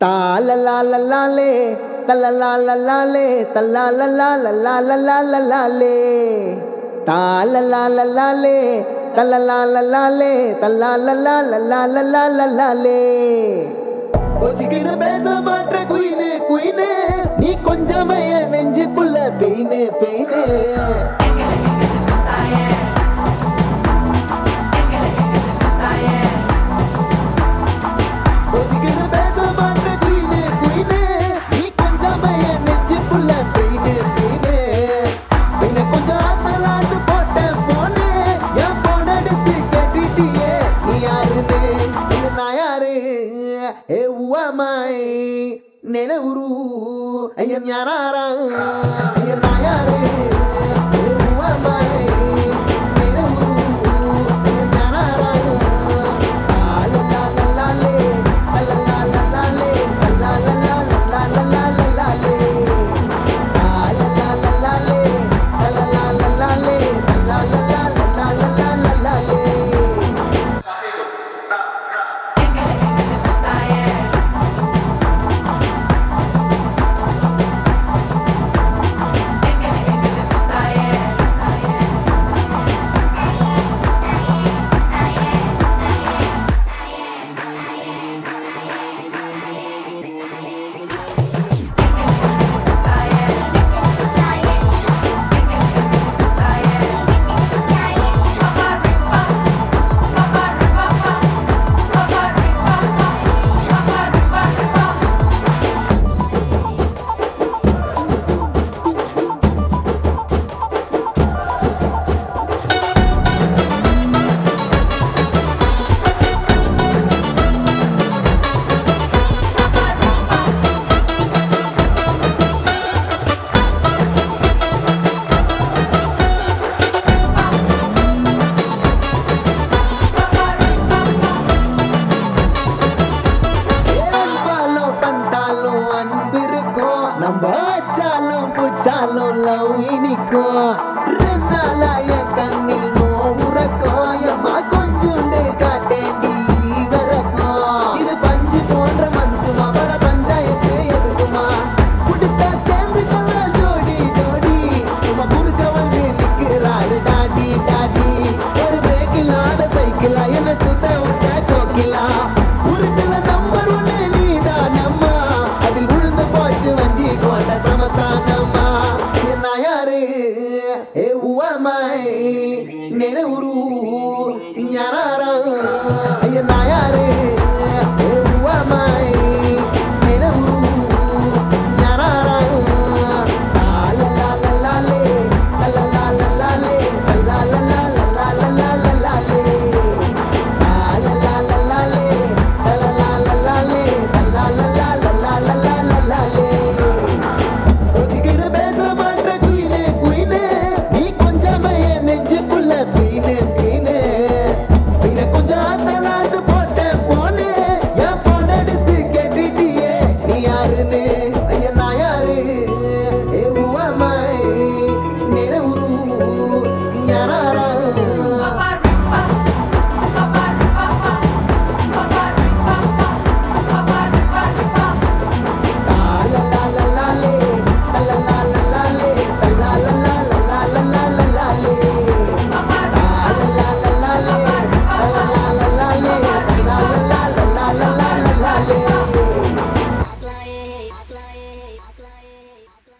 Ta la la la la le, ta la la la la le, ta la la la la la la la la la le. Ta la la la la le, ta la la la la le, ta la la la la la la la la la le. ஒச்சிக்கின பேச மாற்ற குயினே குயினே நீ கொஞ்சமே நெஞ்சுக்குள்ள பெயினே பெயினே ஒச்சிக்கின பேச மாற்ற குயினே குயினே நீ கொஞ்சமே நெஞ்சுக்குள்ள பெயினே பெயினே என்ன கொஞ்சம் ஆத்தலான்னு போட்ட போனே என் போன் எடுத்து கேட்டிட்டியே நீ யாருன்னு நான் யாரு Hey, who am I? Nene uru, ayam yarara, ayam nayare. Hey, who am I? Nene uru, ayam yarara. La la la la le, la la la la le, la la la la la la la la le. La la la la le, la la la la le, la la la la la la la le. நம்ம அச்சாலும் புச்சாலும் love இனிக்கும் ரெண்டாலாய கண்ணில் நோவுறக்கும் எம்மா கொஞ்சுண்டு காட்டேண்டி வரக்கும் இது பஞ்சு போன்ற மனசுமா பல பஞ்சாயத்து எதுக்குமா குடித்தா சேர்ந்துக்கலாம் ஜோடி ஜோடி சும்மா குறுக்க வந்து நிக்கிறாரு டாடி டாடி ஒரு பிரேக் இல்லாத சைக்கிளா என்ன சுத்த விட்ட கோக்கிலா உருட்டுல நம்பர் ஒண்ணு நீதான் நம்மா அதில் விழுந்து போச்சு வஞ்சி கொண்ட சமஸ்தானம்மா என்ன யாரு ஏ உவமாய் நென உரு ஞானாரா என்ன யாரு ஏ உவமாய் நென உரு ஞானாரா la la la la le la la la la le la la la la la la la la le la la la la le la la la la le la la la la la la la le ஒச்சிக்கிற பேச மாற்ற குயினே குயினே நீ கொஞ்சமே நெஞ்சுக்குள்ள பெயினே பெயினே பின்ன கொஞ்சம் ஆத்தலான்னு போட்ட போனே என் phone எடுத்து கேட்டிட்டியே நீ யாருன்னு ஐயா நான் யாரு ஏ உவமாய் நென உரு ஞானாரா la la la la le la la la la le la la la la la la la le la la la la le la la la la le la la la la la la le